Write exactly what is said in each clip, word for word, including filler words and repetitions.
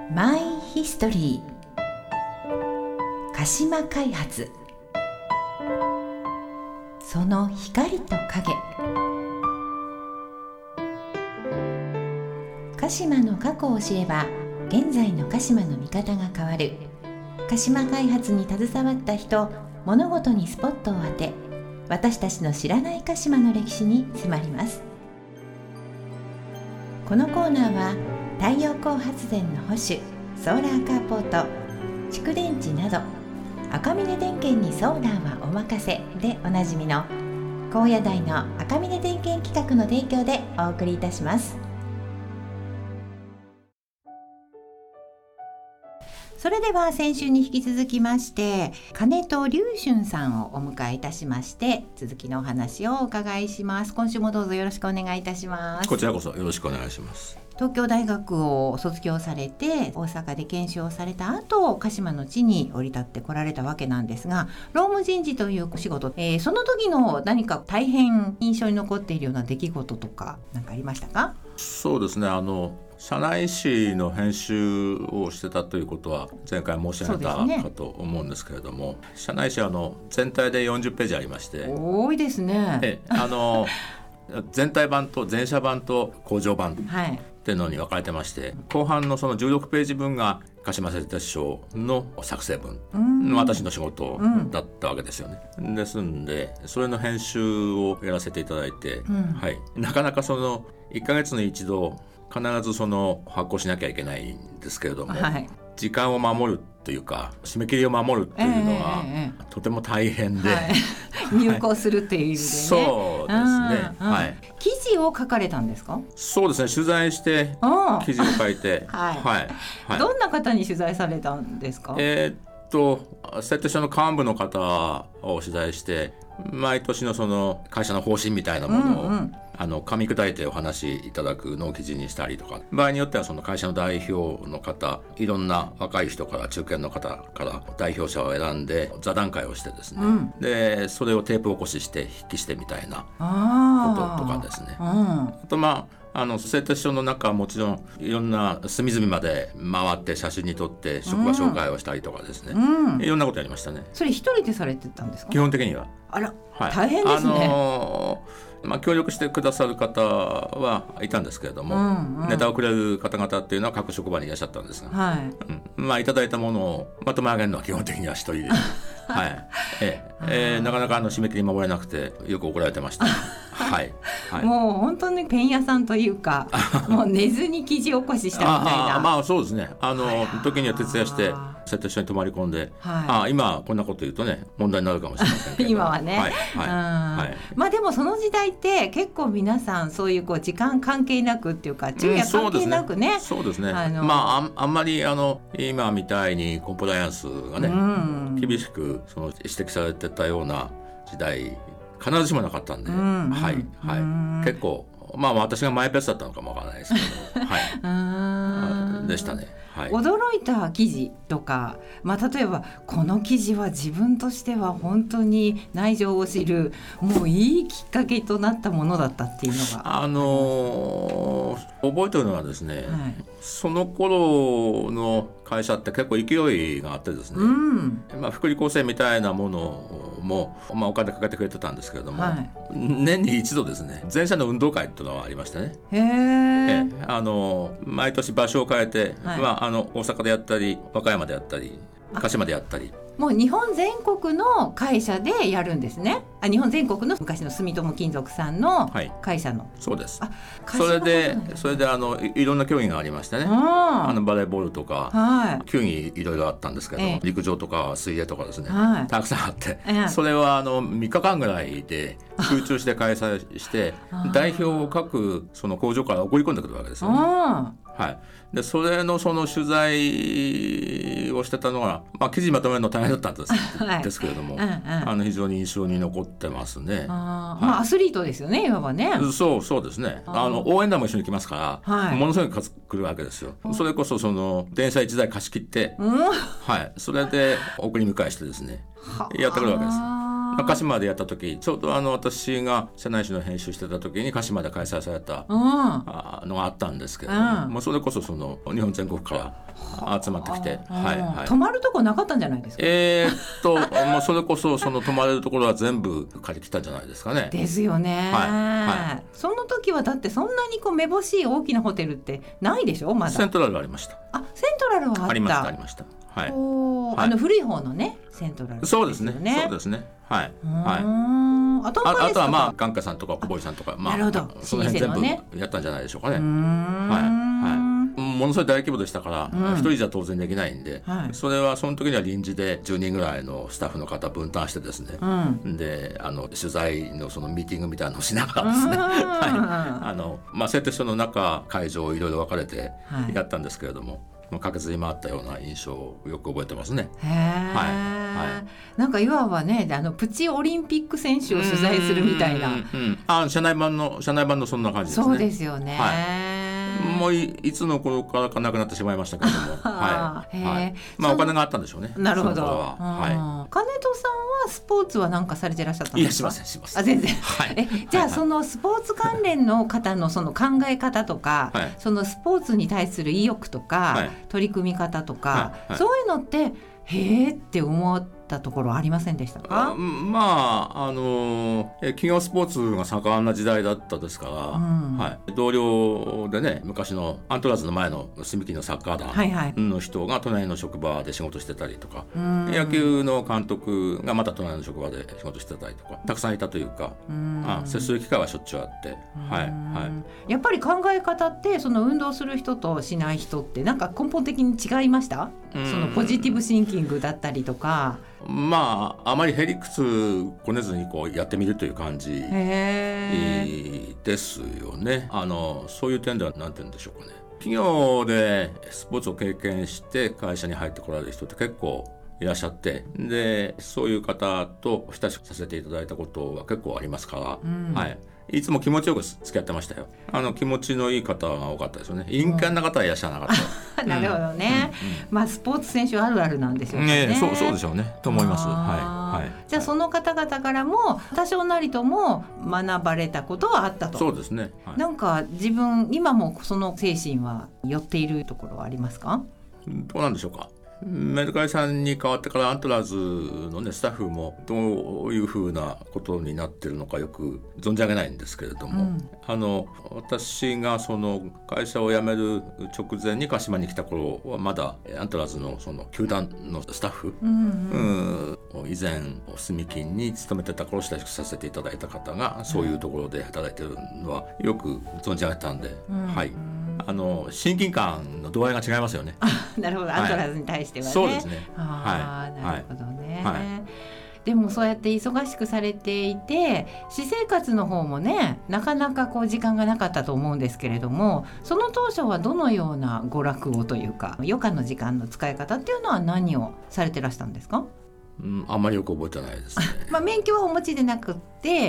マイヒストリー鹿島開発、その光と影。鹿島の過去を知れば現在の鹿島の見方が変わる。鹿島開発に携わった人、物事にスポットを当て、私たちの知らない鹿島の歴史に迫ります。このコーナーは太陽光発電の保守、ソーラーカーポート、蓄電池など赤峰電研にソーラーはお任せでおなじみの高野台の赤峰電研企画の提供でお送りいたします。それでは先週に引き続きまして金戸龍春さんをお迎えいたしまして、続きのお話をお伺いします。今週もどうぞよろしくお願いいたします。 こちらこそよろしくお願いします。 東京大学を卒業されて大阪で研修をされた後、鹿島の地に降り立ってこられたわけなんですが、労務人事というお仕事、えー、その時の何か大変印象に残っているような出来事とか何かありましたか？ そうですね、あの社内誌の編集をしてたということは前回申し上げたかと思うんですけれども、ね、社内誌はあの全体でよんじゅっページありまして、 多いですね。 えあの全体版と全社版と工場版っていうのに分かれてまして、はい、後半のそのじゅうろくページ分が鹿島製鉄所の作成文、私の仕事だったわけですよね、うん、ですんでそれの編集をやらせていただいて、うんはい、なかなかそのいっかげつに一度必ずその発行しなきゃいけないんですけれども、はい、時間を守るというか締め切りを守るっていうのは、えー、とても大変で、はい、 入稿するっていう意味でね、 そうですね、はい、 記事を書かれたんですか？ そうですね、取材して記事を書いて、はいはいはい、どんな方に取材されたんですか？ えー、っと製鉄所の幹部の方を取材して、毎年のその会社の方針みたいなものを、うんうん、あの噛み砕いてお話しいただくのを記事にしたりとか、場合によってはその会社の代表の方、いろんな若い人から中堅の方から代表者を選んで座談会をしてですね、うん、でそれをテープ起こしして筆記してみたいなこととかですね、あ, あとまああの製鉄所の中はもちろんいろんな隅々まで回って写真に撮って職場紹介をしたりとかですね、うん、いろんなことやりましたね。 それ一人でされてたんですか？ 基本的には。 あら、 はい、 大変ですね。 あのーまあ、協力してくださる方はいたんですけれども、うんうん、ネタをくれる方々っていうのは各職場にいらっしゃったんですが、はいうんまあ、いただいたものをまとめ上げるのは基本的には一人ではいええー、なかなかあの締め切り守れなくてよく怒られてました、はいはい、 もう本当にペン屋さんというかもう寝ずに記事起こししたみたいな。 あまあそうですね、あの時には徹夜して製鉄所に泊まり込んで、はい、あ今こんなこと言うとね問題になるかもしれませんけど今はね、はいはいはい、まあでもその時代って結構皆さんそういうこう時間関係なくっていうか昼夜関係なくね、 そうですね、あのまあ あ, あんまりあの今みたいにコンプライアンスがね、うん、厳しくその指摘されてたような時代必ずしもなかったんで、うんはいはい、結構まあ私がマイペースだったのかもわからないですけど、はい、あでしたね、はい、 驚いた記事とか、まあ、例えばこの記事は自分としては本当に内情を知るもういいきっかけとなったものだったっていうのが、 あのー、覚えてるのはですね、はい、その頃の会社って結構勢いがあってですね、うんまあ、福利厚生みたいなものも、まあ、お金かけてくれてたんですけれども、はい、年に一度ですね全社の運動会っていうのがありましてね、へえあの毎年場所を変えて、はいまあ、あの大阪でやったり和歌山でやったり鹿島でやったり、 もう日本全国の会社でやるんですね。あ日本全国の昔の住友金属さんの会社の、はい、 そうです。あそれでそれであの い, いろんな競技がありましてね、ああのバレーボールとか、はい、球技いろいろあったんですけど、ええ、陸上とか水泳とかですね、はい、たくさんあって、ええ、それはあのみっかかんぐらいで集中して開催して代表を各その工場から送り込んでくるわけですよね。はい、でそれのその取材をしてたのが、まあ、記事まとめるの大変だったんです、はい、ですけれども、うんうん、あの非常に印象に残ってますね。 あ、はいまあ、アスリートですよねいわばね。 そうそうですね、あの応援団も一緒に来ますから、はい、ものすごい数来るわけですよ。それこそその電車いちだい貸し切って、うんはい、それで送り迎えしてですねやってくるわけです。 あ鹿島でやった時、ちょうどあの私が社内誌の編集してた時に鹿島で開催されたあのがあったんですけれども、もうそれこそその日本全国から集まってきて、はいはい、 泊まるとこなかったんじゃないですか。 えー、っともうそれこそその泊まれるところは全部借り切ったんじゃないですかね。 ですよね、はいはい、その時はだってそんなにこうめぼしい大きなホテルってないでしょ。まだセントラルありました。 あ、セントラルはあった。 ありましたありました、はい、 お、はい、あの古い方のねセントラル、ね、 そうですねそうですね、はい、はい、あとは、あとはまあ眼科さんとか小堀さんとか、まあ、なるほど、その辺全部やったんじゃないでしょうかね。うーん、はいはい、ものすごい大規模でしたから、うん、一人じゃ当然できないんで、はい、それはその時には臨時でじゅうにんぐらいのスタッフの方分担してですね、うん、であの取材のそのミーティングみたいなのをしながらですね、はい、あのまあ製鉄所の中会場いろいろ分かれてやったんですけれども、はい、確実に回ったような印象をよく覚えてますね。 へー、はいはい、なんかいわばね、あのプチオリンピック選手を取材するみたいな、うんうん、 あ、社内版の社内版のそんな感じですね。 そうですよね、はい、 もう い, いつの頃からかなくなってしまいましたけれども、はいはい、まあお金があったんでしょうね。 なるほど、はい、金戸さんはスポーツは何かされてらっしゃったんですか。 いや、しませんしません。 あ、全然、はい、えじゃあ、はい、そのスポーツ関連の方のその考え方とか、はい、そのスポーツに対する意欲とか、はい、取り組み方とか、はいはい、そういうのってへーって思ったところありませんでしたか。 あ、まああの企業スポーツが盛んな時代だったですから、うん、はい、同僚でね、昔のアントラーズの前の住木のサッカー団の人が隣の職場で仕事してたりとか、はいはい、野球の監督がまた隣の職場で仕事してたりとかたくさんいたというか、うん、あ、接する機会はしょっちゅうあって、はいはい、 やっぱり考え方ってその運動する人としない人ってなんか根本的に違いました。そのポジティブシンキングだったりとか、 まああまりへりくつこねずにこうやってみるという感じですよね。あのそういう点では何て言うんでしょうかね、企業でスポーツを経験して会社に入ってこられる人って結構いらっしゃって、でそういう方と親しくさせていただいたことは結構ありますから、うん、はい、いつも気持ちよく付き合ってましたよ。あの気持ちのいい方が多かったですよね。陰キャな方はいらっしゃらなかった、 うん、なるほどね、うんうん、まあスポーツ選手あるあるなんでしょうね。 ね、そう、そうでしょうねと思います。はいはい、 じゃあその方々からも多少なりとも学ばれたことはあったと。 そうですね、はい、 なんか自分今もその精神は寄っているところはありますか。 どうなんでしょうか。メルカリさんに変わってからアントラーズの、ね、スタッフもどういうふうなことになっているのかよく存じ上げないんですけれども、うん、あの私がその会社を辞める直前に鹿島に来た頃はまだアントラーズ の, その球団のスタッフ、うんうん、以前住金に勤めてた頃親しくさせていただいた方がそういうところで働いているのはよく存じ上げたんで、うん、はい、あの親近感の度合いが違いますよね。 なるほど、アントラーズに対してはね。 そうですね。 あ、はい、なるほどね、はい、 でもそうやって忙しくされていて私生活の方もねなかなかこう時間がなかったと思うんですけれども、その当初はどのような娯楽をというか余暇の時間の使い方っていうのは何をされてらしたんですか。 うん、あんまりよく覚えてないですね。 まあ免許はお持ちでなくって、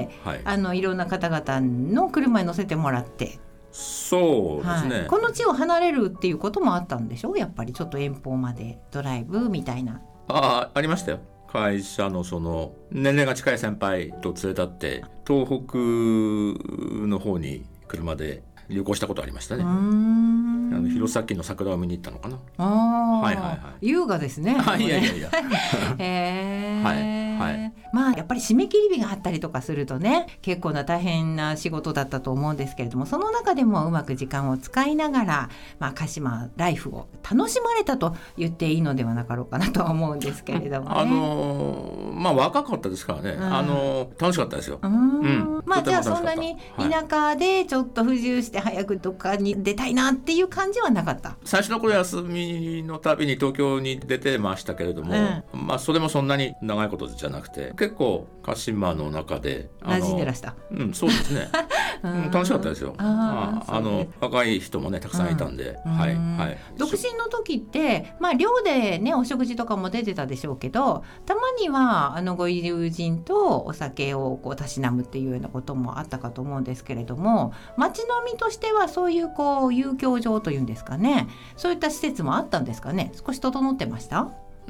はい、あのいろんな方々の車に乗せてもらって。 そうですね、 はい、この地を離れるっていうこともあったんでしょう。やっぱりちょっと遠方までドライブみたいな。 ああ、ありましたよ。会社のその年齢が近い先輩と連れ立って東北の方に車で旅行したことありましたね。うーん、あの弘前の桜を見に行ったのかな。 あ、はいはいはい、優雅ですね。 いやいやいやへー、 はいはい、 まあやっぱり締め切り日があったりとかするとね結構な大変な仕事だったと思うんですけれども、その中でもうまく時間を使いながら、まあ、鹿島ライフを楽しまれたと言っていいのではなかろうかなとは思うんですけれどもね。 あのー、まあ若かったですからね、うん、あのー、楽しかったですよ。 うん、うん、まあじゃあそんなに田舎でちょっと不自由して早くどっかに出たいなっていう感じはなかった。 最初の頃休みのたびに東京に出てましたけれども、うん、まあそれもそんなに長いことじゃなくて結構鹿島の中で馴染んでらした。 うん、そうですね、うん、楽しかったですよ。ああの若い人もねたくさんいたんで、うんはいはい、 独身の時って、まあ、寮でねお食事とかも出てたでしょうけど、たまにはあのご友人とお酒をこうたしなむっていうようなこともあったかと思うんですけれども、街飲みとしてはそういうこう遊興場というんですかね、そういった施設もあったんですかね。少し整ってました？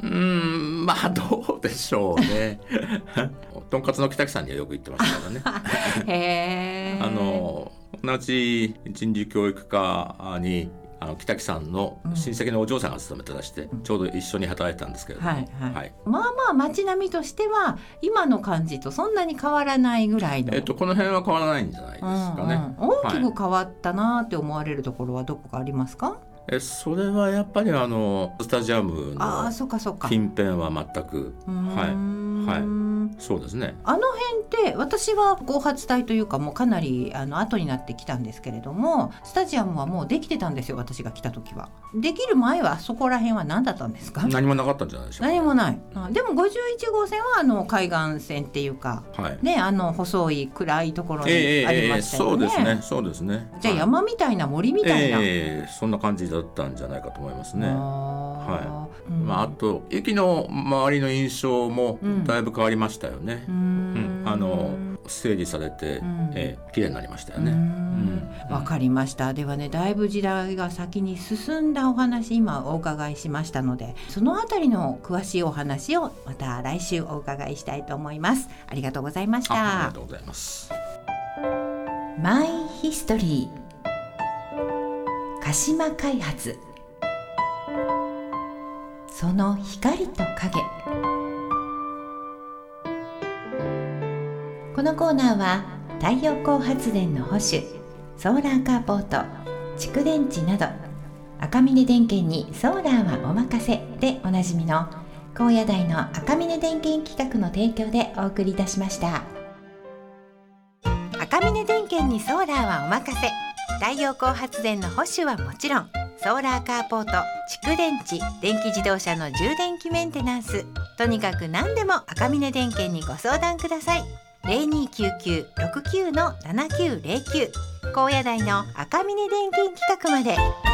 うーんまあどうでしょうねとんかつの北木さんにはよく言ってましたからねへー。 あの同じ人事教育課にあの北木さんの親戚のお嬢さんが勤めてらして、うん、ちょうど一緒に働いてたんですけれども、はいはいはい、 まあまあ街並みとしては今の感じとそんなに変わらないぐらいの、 えっと、この辺は変わらないんじゃないですかね、 うんうん、大きく変わったなって思われるところはどこかありますか？ えそれはやっぱりあのスタジアムの近辺は全く、はいはい、そうですね。 あの辺って私は後発隊というかもうかなりあの後になってきたんですけれども、スタジアムはもうできてたんですよ。私が来た時は。できる前はそこら辺は何だったんですか？ 何もなかったんじゃないでしょうか。 何もない。でもごじゅういち号線はあの海岸線っていうか、はい、ね、あの細い暗いところにありましたよね、えーえー、そうですね、 そうですね。 じゃあ山みたいな森みたいな、 えー、そんな感じだったんじゃないかと思いますね。あ、はい、うん、まあ、あと駅の周りの印象もだいぶ変わりましたよね、うんうん、あの整理されて、うん、えー、綺麗になりましたよね。わ、 うん、かりました。ではね、だいぶ時代が先に進んだお話今お伺いしましたので、そのあたりの詳しいお話をまた来週お伺いしたいと思います。ありがとうございました。 あ、ありがとうございます。 マイヒストリー鹿島開発、その光と影。このコーナーは太陽光発電の保守、ソーラーカーポート、蓄電池など赤峰電研にソーラーはお任せでおなじみの高野台の赤峰電研企画の提供でお送りいたしました。赤峰電研にソーラーはお任せ、太陽光発電の保守はもちろん、ソーラーカーポート、蓄電池、電気自動車の充電器メンテナンス、とにかく何でも赤峰電研にご相談ください。 ゼロにきゅうきゅう ろくきゅう ななきゅうゼロきゅう 高野台の赤峰電研企画まで。